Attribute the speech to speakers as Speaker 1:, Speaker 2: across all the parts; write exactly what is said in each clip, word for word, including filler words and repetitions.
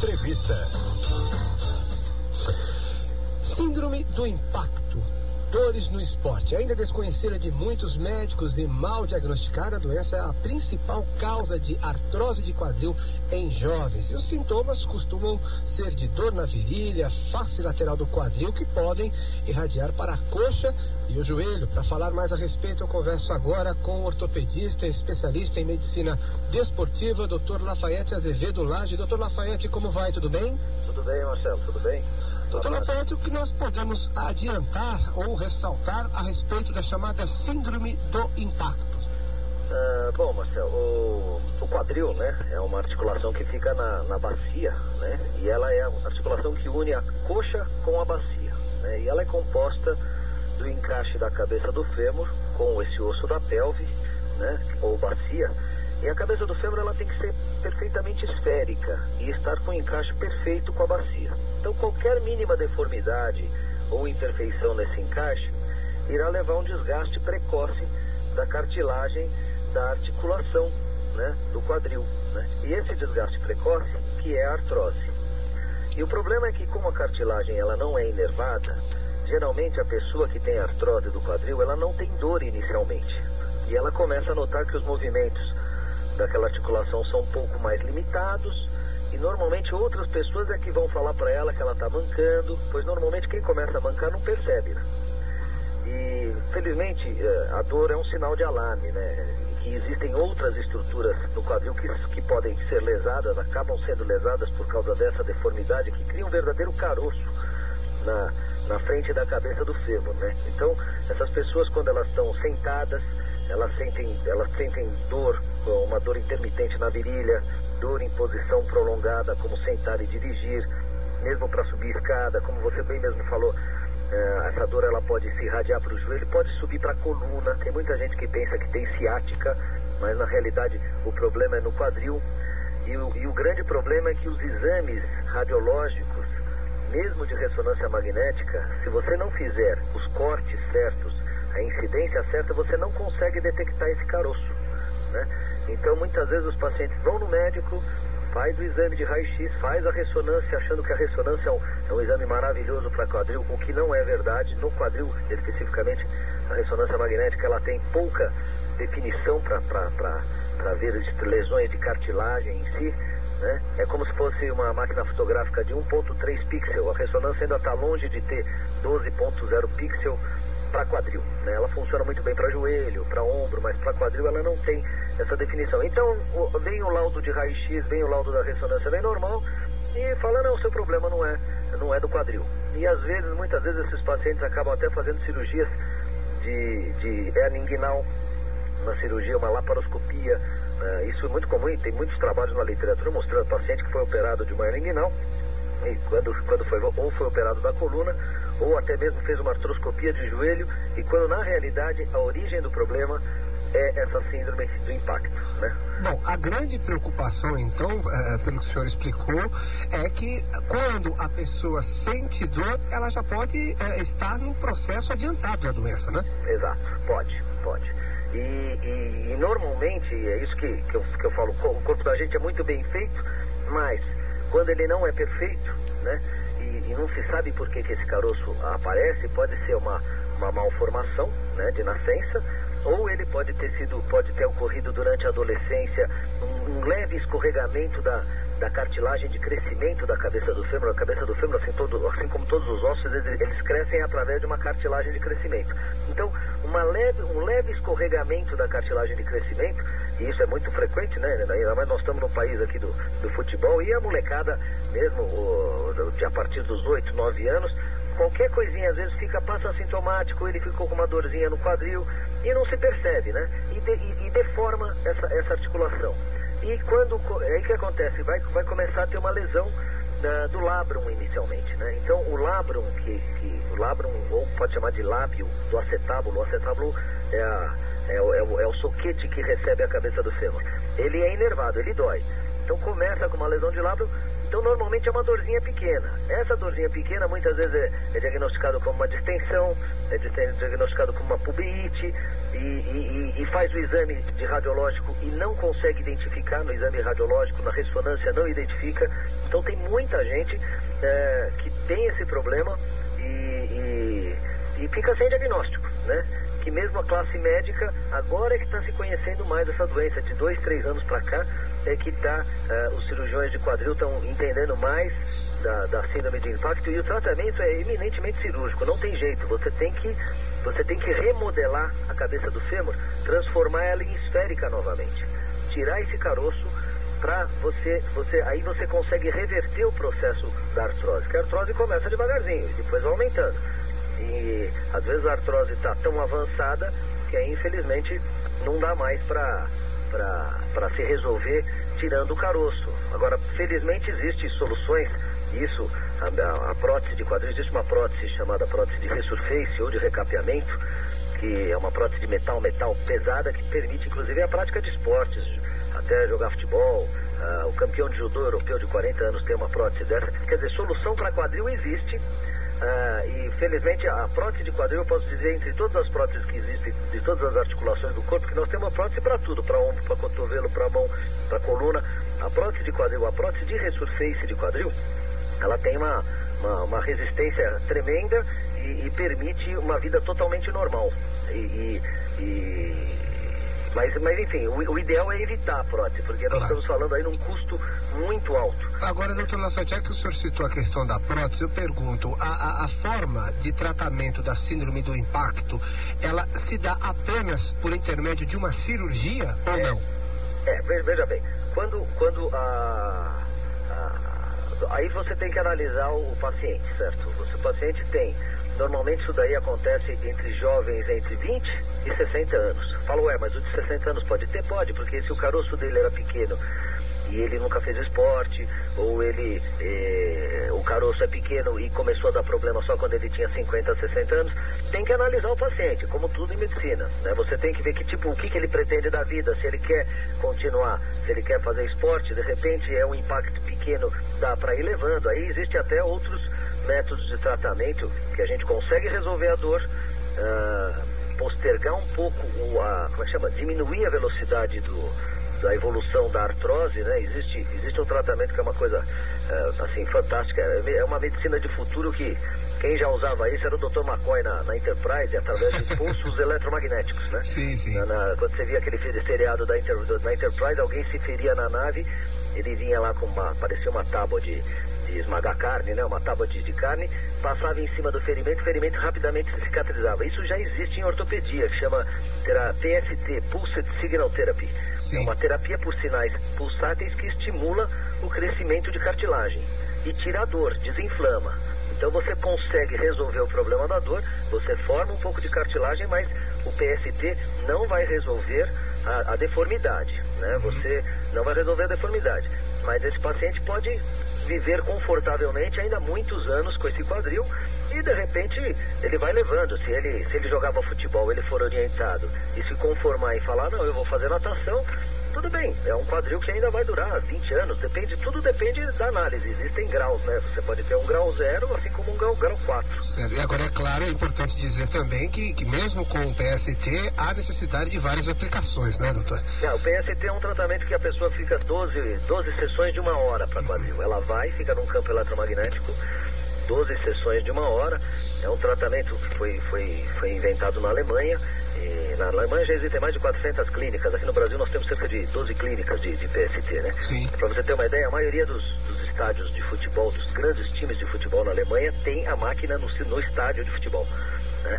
Speaker 1: Entrevista. Síndrome do impacto. Dores no esporte. Ainda desconhecida de muitos médicos e mal diagnosticada, a doença é a principal causa de artrose de quadril em jovens. E os sintomas costumam ser de dor na virilha, face lateral do quadril, que podem irradiar para a coxa e o joelho. Para falar mais a respeito, eu converso agora com o ortopedista, especialista em medicina desportiva, doutor Lafayette Azevedo Lage. doutor Lafayette, como vai? Tudo bem?
Speaker 2: Tudo bem, Marcelo, tudo bem?
Speaker 1: doutor Lafayette, o que nós podemos adiantar ou ressaltar a respeito da chamada síndrome do impacto?
Speaker 2: Uh, bom, Marcelo, o, o quadril, né, é uma articulação que fica na, na bacia, né, e ela é a articulação que une a coxa com a bacia, né, e ela é composta do encaixe da cabeça do fêmur com esse osso da pelve, né, ou bacia. E a cabeça do fêmur, ela tem que ser perfeitamente esférica e estar com o encaixe perfeito com a bacia. Então, qualquer mínima deformidade ou imperfeição nesse encaixe irá levar a um desgaste precoce da cartilagem da articulação, né, do quadril, né? E esse desgaste precoce que é a artrose. E o problema é que, como a cartilagem ela não é inervada, geralmente a pessoa que tem artrose do quadril, ela não tem dor inicialmente. E ela começa a notar que os movimentos daquela articulação são um pouco mais limitados, e normalmente outras pessoas é que vão falar para ela que ela está mancando, pois normalmente quem começa a mancar não percebe, né? E felizmente a dor é um sinal de alarme, né? Que existem outras estruturas no quadril que, que podem ser lesadas, acabam sendo lesadas por causa dessa deformidade, que cria um verdadeiro caroço na, na frente da cabeça do fêmur, né? Então essas pessoas, quando elas estão sentadas, elas sentem, elas sentem dor, uma dor intermitente na virilha, dor em posição prolongada, como sentar e dirigir, mesmo para subir escada, como você bem mesmo falou, eh, essa dor ela pode se irradiar para o joelho, pode subir para a coluna. Tem muita gente que pensa que tem ciática, mas na realidade o problema é no quadril. E o, e o grande problema é que os exames radiológicos, mesmo de ressonância magnética, se você não fizer os cortes certos, a incidência certa, você não consegue detectar esse caroço, né? Então muitas vezes os pacientes vão no médico, faz o exame de raio-x, faz a ressonância, achando que a ressonância é um, é um exame maravilhoso para quadril, o que não é verdade. No quadril especificamente, a ressonância magnética ela tem pouca definição para ver lesões de cartilagem em si, né? É como se fosse uma máquina fotográfica de um ponto três pixel, a ressonância ainda está longe de ter doze ponto zero pixel para quadril, né? Ela funciona muito bem para joelho, para ombro, mas para quadril ela não tem essa definição. Então vem o laudo de raio-x, vem o laudo da ressonância bem normal e fala, não, o seu problema não é, não é do quadril. E às vezes, muitas vezes esses pacientes acabam até fazendo cirurgias de, de hernia inguinal, uma cirurgia, uma laparoscopia, né? Isso é muito comum e tem muitos trabalhos na literatura mostrando paciente que foi operado de uma hernia inguinal, e quando, quando foi, ou foi operado da coluna, ou até mesmo fez uma artroscopia de joelho, e quando na realidade a origem do problema é essa síndrome do impacto, né?
Speaker 1: Bom, a grande preocupação então, é, pelo que o senhor explicou, é que quando a pessoa sente dor, ela já pode é, estar no processo adiantado da doença, né?
Speaker 2: Exato, pode, pode. E, e, e normalmente, é isso que, que, eu, que eu falo, o corpo da gente é muito bem feito, mas quando ele não é perfeito, né? E, e não se sabe por que, que esse caroço aparece, pode ser uma, uma malformação, né, de nascença, ou ele pode ter sido, pode ter ocorrido durante a adolescência, um, um leve escorregamento da, da cartilagem de crescimento da cabeça do fêmur. A cabeça do fêmur, assim, todo, assim como todos os ossos, eles, eles crescem através de uma cartilagem de crescimento. Então, uma leve, um leve escorregamento da cartilagem de crescimento, e isso é muito frequente, né? Ainda mais nós estamos no país aqui do, do futebol, e a molecada mesmo, o, de a partir dos oito, nove anos, qualquer coisinha às vezes fica, passa assintomático, ele ficou com uma dorzinha no quadril e não se percebe, né? E, de, e, e deforma essa, essa articulação. E quando, aí o que acontece? Vai, vai começar a ter uma lesão uh, do labrum inicialmente, né? Então o labrum, que, que, o labrum, ou pode chamar de lábio do acetábulo, o acetábulo é, a, é, o, é, o, é o soquete que recebe a cabeça do fêmur. Ele é inervado, ele dói. Então começa com uma lesão de labrum Então, normalmente é uma dorzinha pequena. Essa dorzinha pequena, muitas vezes, é, é diagnosticado como uma distensão, é diagnosticado como uma pubeite, e, e, e faz o exame de radiológico e não consegue identificar no exame radiológico, na ressonância não identifica. Então, tem muita gente é, que tem esse problema e, e, e fica sem diagnóstico, né? Que mesmo a classe médica, agora é que está se conhecendo mais essa doença, de dois, três anos para cá, é que tá, uh, os cirurgiões de quadril estão entendendo mais da, da síndrome de impacto, e o tratamento é eminentemente cirúrgico, não tem jeito, você tem que, você tem que remodelar a cabeça do fêmur, transformar ela em esférica novamente, tirar esse caroço para você, você, aí você consegue reverter o processo da artrose, que a artrose começa devagarzinho, e depois vai aumentando. E às vezes a artrose está tão avançada que aí, infelizmente, não dá mais para para se resolver tirando o caroço. Agora, felizmente, existem soluções. Isso, a, a prótese de quadril, existe uma prótese chamada prótese de resurface ou de recapeamento, que é uma prótese de metal, metal pesada, que permite, inclusive, a prática de esportes, até jogar futebol. Uh, o campeão de judô europeu de quarenta anos tem uma prótese dessa. Quer dizer, solução para quadril existe. Uh, e felizmente a prótese de quadril, eu posso dizer, entre todas as próteses que existem, de todas as articulações do corpo, que nós temos uma prótese para tudo, para ombro, para cotovelo, para mão, para coluna. A prótese de quadril, a prótese de resurface de quadril, ela tem uma, uma, uma resistência tremenda e, e permite uma vida totalmente normal. E, e, e... Mas, mas enfim, o, o ideal é evitar a prótese, porque nós claro. estamos falando aí num custo muito alto.
Speaker 1: Agora, doutor Lafayette, já que o senhor citou a questão da prótese, eu pergunto, a, a, a forma de tratamento da síndrome do impacto, ela se dá apenas por intermédio de uma cirurgia ou
Speaker 2: é,
Speaker 1: não?
Speaker 2: É, veja bem, quando, quando a, a... Aí você tem que analisar o paciente, certo? O paciente tem... Normalmente isso daí acontece entre jovens entre vinte e sessenta anos. Fala, ué, mas o de sessenta anos pode ter? Pode, porque se o caroço dele era pequeno e ele nunca fez esporte, ou ele, eh, o caroço é pequeno e começou a dar problema só quando ele tinha cinquenta, sessenta anos, tem que analisar o paciente, como tudo em medicina, né? Você tem que ver que tipo, o que, que ele pretende da vida, se ele quer continuar, se ele quer fazer esporte, de repente é um impacto pequeno, dá para ir levando. Aí existe até outros métodos de tratamento que a gente consegue resolver a dor, uh, postergar um pouco o, a, como é que chama? Diminuir a velocidade do, da evolução da artrose, né? Existe, existe um tratamento que é uma coisa uh, assim, fantástica, é uma medicina de futuro que quem já usava isso era o doutor McCoy na, na Enterprise, através de pulsos eletromagnéticos, né?
Speaker 1: Sim, sim.
Speaker 2: Na, na, quando você via aquele seriado da, Inter, da Enterprise, alguém se feria na nave, ele vinha lá com uma, parecia uma tábua de de esmagar carne, né? Uma tábua de, de carne, passava em cima do ferimento, o ferimento rapidamente se cicatrizava. Isso já existe em ortopedia, que chama P S T, Pulsed Signal Therapy. Sim. É uma terapia por sinais pulsáteis que estimula o crescimento de cartilagem e tira a dor, desinflama. Então você consegue resolver o problema da dor, você forma um pouco de cartilagem, mas o P S T não vai resolver a, a deformidade, né? Uhum. Você não vai resolver a deformidade, mas esse paciente pode viver confortavelmente ainda muitos anos com esse quadril e de repente ele vai levando. Se ele, se ele jogava futebol, ele for orientado e se conformar e falar, não, eu vou fazer natação, tudo bem, é um quadril que ainda vai durar vinte anos, depende, tudo depende da análise, existem graus, né? Você pode ter um grau zero, assim como um grau, grau quatro.
Speaker 1: Certo. E agora, é claro, é importante dizer também que, que mesmo com o P S T, há necessidade de várias aplicações, né, doutor?
Speaker 2: É, o P S T é um tratamento que a pessoa fica doze, doze sessões de uma hora para quadril. Uhum. Ela vai, fica num campo eletromagnético, doze sessões de uma hora. É um tratamento que foi, foi, foi inventado na Alemanha. E na Alemanha já existem mais de quatrocentas clínicas. Aqui no Brasil nós temos cerca de doze clínicas de, de P S T, né?
Speaker 1: Sim.
Speaker 2: Para você ter uma ideia, a maioria dos, dos estádios de futebol, dos grandes times de futebol na Alemanha, tem a máquina no, no estádio de futebol, né?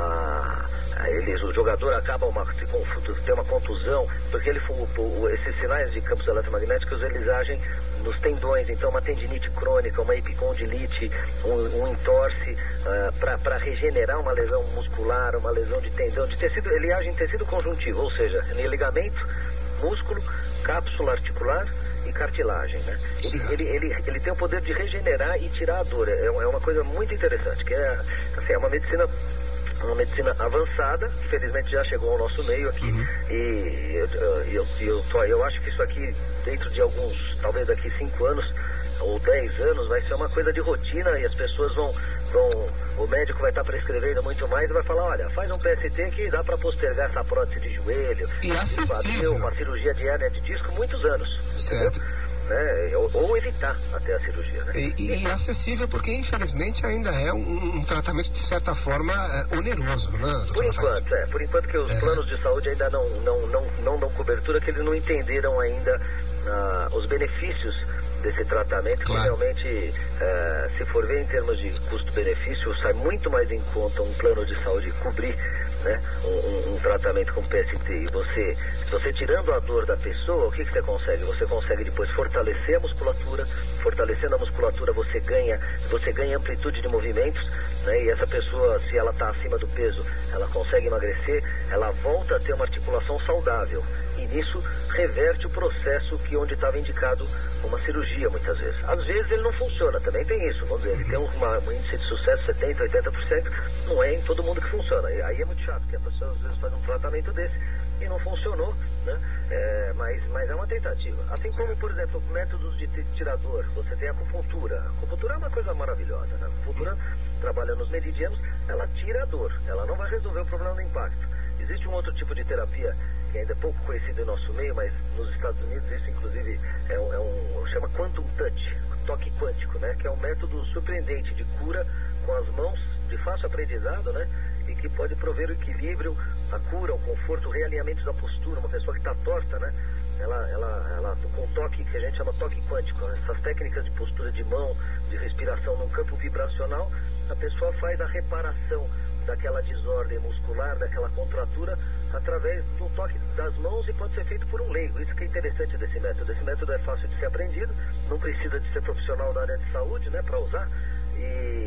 Speaker 2: Ah, eles, o jogador acaba uma, se tem uma contusão, porque ele, o, esses sinais de campos eletromagnéticos, eles agem nos tendões, então uma tendinite crônica, uma epicondilite, um, um entorse, uh, para regenerar uma lesão muscular, uma lesão de tendão, de tecido, ele age em tecido conjuntivo, ou seja, em ligamento, músculo, cápsula articular e cartilagem, né? Ele, ele, ele, ele tem o poder de regenerar e tirar a dor, é, é uma coisa muito interessante, que é, assim, é uma medicina uma medicina avançada, que felizmente já chegou ao nosso meio aqui. Uhum. E eu, eu, eu, eu, eu acho que isso aqui, dentro de alguns, talvez daqui cinco anos, ou dez anos, vai ser uma coisa de rotina e as pessoas vão, vão o médico vai estar prescrevendo muito mais e vai falar, olha, faz um P S T que dá para postergar essa prótese de joelho,
Speaker 1: e acessível,
Speaker 2: uma cirurgia de hérnia de disco muitos anos.
Speaker 1: Certo.
Speaker 2: Né? Ou, ou evitar até a cirurgia, né?
Speaker 1: E, e, e acessível porque, infelizmente, ainda é um, um tratamento, de certa forma, é, oneroso, né?
Speaker 2: Por enquanto, é. Por enquanto que os é. planos de saúde ainda não, não, não, não dão cobertura, que eles não entenderam ainda ah, os benefícios desse tratamento, claro. Que realmente, eh, se for ver em termos de custo-benefício, sai muito mais em conta um plano de saúde cobrir, né, um, um, um tratamento com P S T. E você, você tirando a dor da pessoa, o que, que você consegue? Você consegue depois fortalecer a musculatura, fortalecendo a musculatura você ganha, você ganha amplitude de movimentos, né, e essa pessoa, se ela está acima do peso, ela consegue emagrecer, ela volta a ter uma articulação saudável. E nisso reverte o processo que onde estava indicado uma cirurgia, muitas vezes. Às vezes ele não funciona, também tem isso. Vamos dizer, ele tem uma, um índice de sucesso setenta, oitenta por cento, não é em todo mundo que funciona. E aí é muito chato, porque a pessoa às vezes faz um tratamento desse e não funcionou, né? É, mas, mas é uma tentativa. Assim como, por exemplo, métodos de tirador, você tem a acupuntura. A acupuntura é uma coisa maravilhosa, né? A acupuntura trabalha nos meridianos, ela tira a dor, ela não vai resolver o problema do impacto. Existe um outro tipo de terapia que ainda é pouco conhecido em nosso meio, mas nos Estados Unidos isso inclusive é um, é um chama Quantum Touch, toque quântico, né? Que é um método surpreendente de cura com as mãos, de fácil aprendizado, né? E que pode prover o equilíbrio, a cura, o conforto, o realinhamento da postura. Uma pessoa que está torta, né? Ela, ela, ela, com toque que a gente chama toque quântico, né? Essas técnicas de postura de mão, de respiração num campo vibracional, a pessoa faz a reparação daquela desordem muscular, daquela contratura, através do toque das mãos, e pode ser feito por um leigo. Isso que é interessante desse método. Esse método é fácil de ser aprendido, não precisa de ser profissional da área de saúde, né, para usar, e,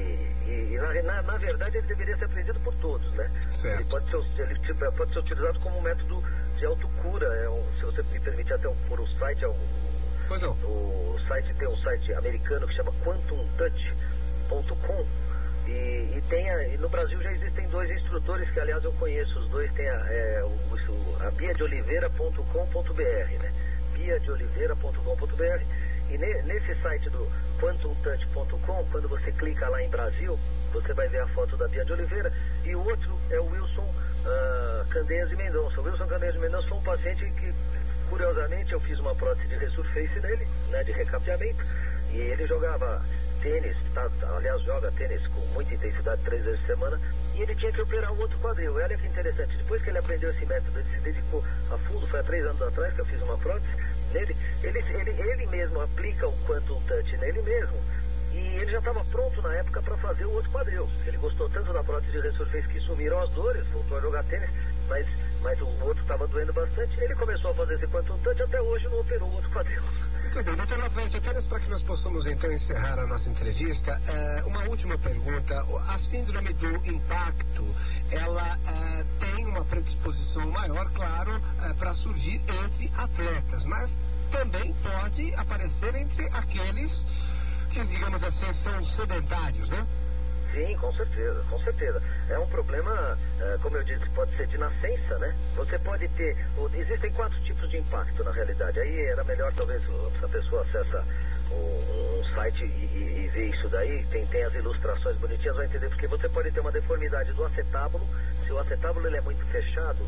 Speaker 2: e, e na, na, na verdade ele deveria ser aprendido por todos, né?
Speaker 1: Certo.
Speaker 2: Ele pode ser, ele pode ser utilizado como um método de autocura. É um, se você me permitir até um, por um site, é um,
Speaker 1: pois não.
Speaker 2: O site tem um site americano que chama quantum touch ponto com. E, e, tem a, e no Brasil já existem dois instrutores que, aliás, eu conheço. Os dois têm a, é, o, a bia de oliveira ponto com ponto b r, né? bia de oliveira ponto com ponto b r. E ne, nesse site do quantum touch ponto com, quando você clica lá em Brasil, você vai ver a foto da Bia de Oliveira. E o outro é o Wilson uh, Candeias de Mendonça. O Wilson Candeias de Mendonça foi um paciente que, curiosamente, eu fiz uma prótese de resurface nele, né, de recapeamento. E ele jogava tênis, tá, aliás joga tênis com muita intensidade três vezes por semana, e ele tinha que operar o outro quadril. Olha que interessante, depois que ele aprendeu esse método, ele se dedicou a fundo, foi há três anos atrás que eu fiz uma prótese nele, ele, ele, ele mesmo aplica o Quantum Touch nele mesmo, e ele já estava pronto na época para fazer o outro quadril. Ele gostou tanto da prótese de resurface que sumiram as dores, voltou a jogar tênis, mas, mas o outro estava doendo bastante. Ele começou a fazer esse Quantum Touch, até hoje não operou o outro quadril.
Speaker 1: Muito bem, doutor Lavante, apenas para que nós possamos então encerrar a nossa entrevista, é, uma última pergunta. A síndrome do impacto, ela é, tem uma predisposição maior, claro, é, para surgir entre atletas, mas também pode aparecer entre aqueles que, digamos assim, são sedentários, né?
Speaker 2: Sim, com certeza, com certeza. É um problema, como eu disse, pode ser de nascença, né? Você pode ter, existem quatro tipos de impacto na realidade. Aí era melhor talvez se a pessoa acessa um, um site e, e, e ver isso daí, tem, tem as ilustrações bonitinhas, vai entender, porque você pode ter uma deformidade do acetábulo. Se o acetábulo ele é muito fechado,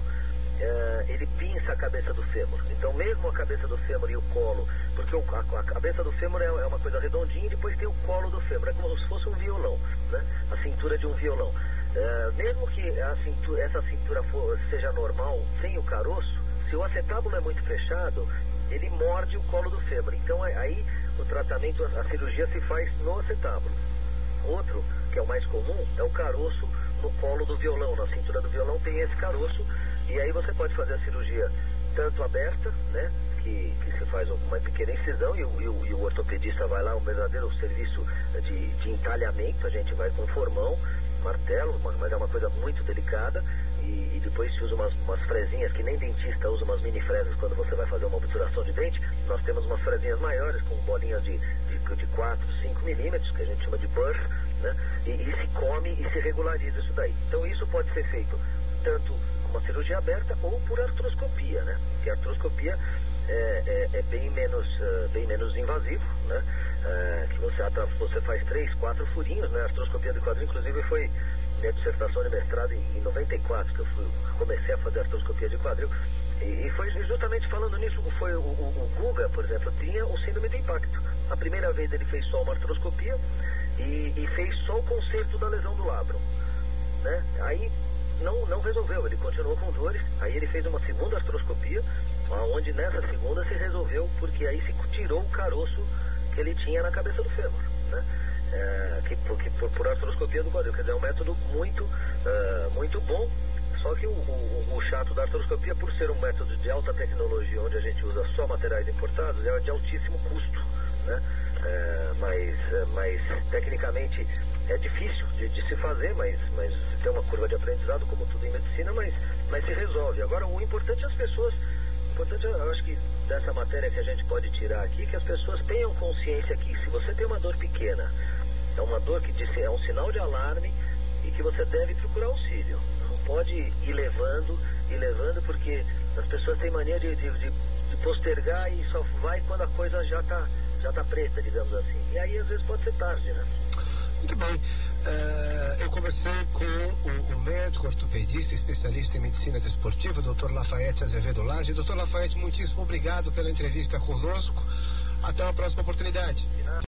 Speaker 2: Uh, ele pinça a cabeça do fêmur. Então mesmo a cabeça do fêmur e o colo, porque o, a, a cabeça do fêmur é, é uma coisa redondinha, e depois tem o colo do fêmur, é como se fosse um violão, né? A cintura de um violão. Uh, mesmo que a cintura, essa cintura for, seja normal, sem o caroço, se o acetábulo é muito fechado, ele morde o colo do fêmur. Então aí o tratamento, a cirurgia se faz no acetábulo. Outro, que é o mais comum, é o caroço no colo do violão. Na cintura do violão tem esse caroço. E aí você pode fazer a cirurgia tanto aberta, né, que, que se faz uma pequena incisão, e o, e, o, e o ortopedista vai lá, um verdadeiro serviço de, de entalhamento. A gente vai com formão, martelo, mas é uma coisa muito delicada, e, e depois se usa umas, umas fresinhas, que nem dentista usa umas mini fresas quando você vai fazer uma obturação de dente. Nós temos umas fresinhas maiores, com bolinhas de, de, de quatro, cinco milímetros, que a gente chama de burr, né, e, e se come e se regulariza isso daí. Então isso pode ser feito tanto uma cirurgia aberta ou por artroscopia, né? Que a artroscopia é, é, é bem, menos, uh, bem menos invasivo, né? Uh, que você, você faz três, quatro furinhos, né? A artroscopia do quadril, inclusive, foi minha dissertação de mestrado em, em noventa e quatro, que eu fui, comecei a fazer artroscopia de quadril. E, e foi justamente falando nisso, foi o, o, o Guga, por exemplo, tinha o síndrome de impacto. A primeira vez ele fez só uma artroscopia e, e fez só o conserto da lesão do labrum, né? Aí não, não resolveu, ele continuou com dores. Aí ele fez uma segunda artroscopia, onde nessa segunda se resolveu, porque aí se tirou o caroço que ele tinha na cabeça do fêmur, né? É, que, que por, por artroscopia do quadril, quer dizer, é um método muito, uh, muito bom. Só que o, o, o chato da artroscopia, por ser um método de alta tecnologia, onde a gente usa só materiais importados, é de altíssimo custo, né? É, mas, mas tecnicamente é difícil de, de se fazer, mas, mas tem uma curva de aprendizado, como tudo em medicina, mas, mas se resolve. Agora, o importante é as pessoas, o importante, eu acho que dessa matéria que a gente pode tirar aqui, que as pessoas tenham consciência que se você tem uma dor pequena, é uma dor que diz, é um sinal de alarme e que você deve procurar auxílio. Não pode ir levando, ir levando, porque as pessoas têm mania de, de, de, de postergar e só vai quando a coisa já está já tá preta, digamos assim. E aí às vezes pode ser tarde, né?
Speaker 1: Muito bem. Uh, eu conversei com o, o médico ortopedista, especialista em medicina desportiva, doutor Lafayette Azevedo Lage. doutor Lafayette, muitíssimo obrigado pela entrevista conosco. Até uma próxima oportunidade.